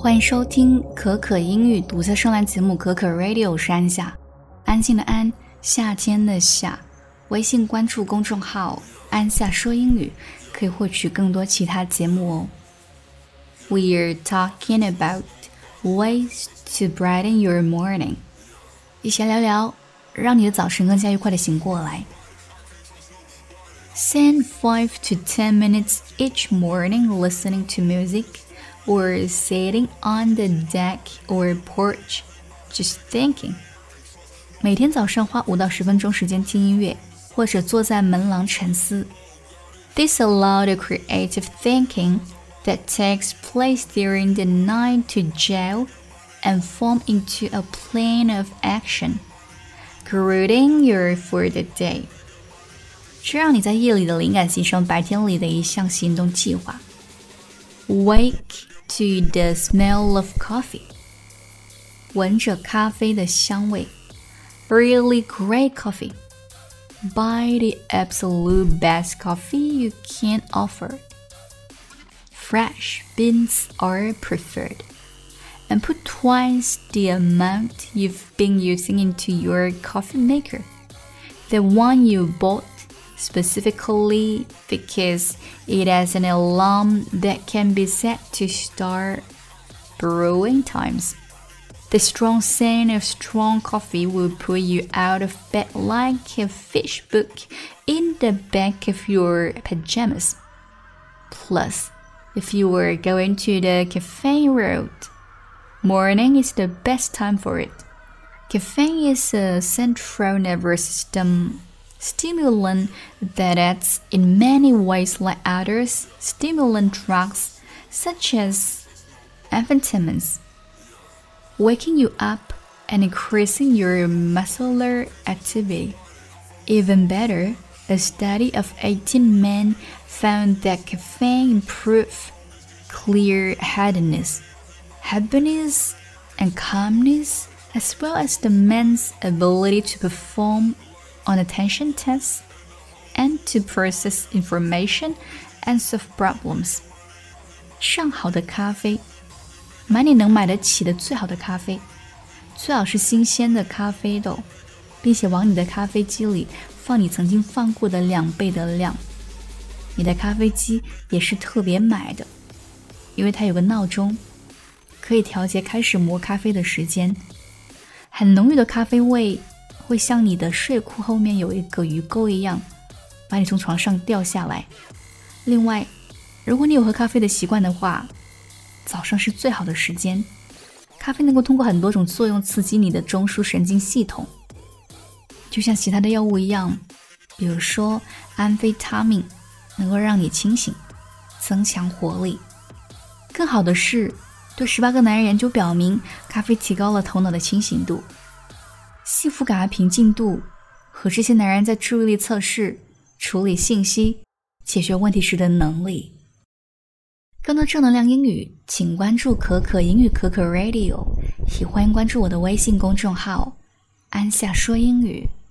欢迎收听可可英语读册声兰节目可可 Radio， 我是安夏，安静的安，夏天的夏。微信关注公众号安夏说英语，可以获取更多其他节目哦。We're talking about ways to brighten your morning， 一起聊聊让你的早晨更加愉快的醒过来。Spend 5 to 10 minutes each morning listening to music or sitting on the deck or porch, just thinking. 每天早上花5到10分钟时间听音乐，或者坐在门廊沉思。This allows the creative thinking that takes place during the night to gel and form into a plan of action, creating your for the day. 这让你在夜里的灵感形成白天里的一项行动计划。Wake to the smell of coffee. 闻着咖啡的香味。Really great coffee. Buy the absolute best coffee you can offer. Fresh beans are preferred. And put twice the amount you've been using into your coffee maker. The one you bought specifically because it has an alarm that can be set to start brewing times. The strong scent of strong coffee will put you out of bed like a fish book in the back of your pajamas. Plus, if you were going to the caffeine route, morning is the best time for it. Caffeine is a central nervous system stimulant that acts in many ways like other stimulant drugs such as amphetamines, waking you up and increasing your muscular activity. Even better, a study of 18 men found that caffeine improved clear-headedness, happiness, and calmness, as well as the man's ability to perform on attention tests and to process information and solve problems. 上好的咖啡，买你能买得起的最好的咖啡，最好是新鲜的咖啡豆，并且往你的咖啡机里放你曾经放过的2倍的量。你的咖啡机也是特别买的，因为它有个闹钟，可以调节开始磨咖啡的时间。很浓郁的咖啡味会像你的睡裤后面有一个鱼钩一样，把你从床上掉下来。另外，如果你有喝咖啡的习惯的话，早上是最好的时间。咖啡能够通过很多种作用刺激你的中枢神经系统，就像其他的药物一样，比如说安非他命能够让你清醒，增强活力。更好的是，对18个男人研究表明，咖啡提高了头脑的清醒度、幸福感和平静度，和这些男人在注意力测试、处理信息、解决问题时的能力。更多正能量英语，请关注可可英语可可 Radio， 也欢迎关注我的微信公众号安夏说英语。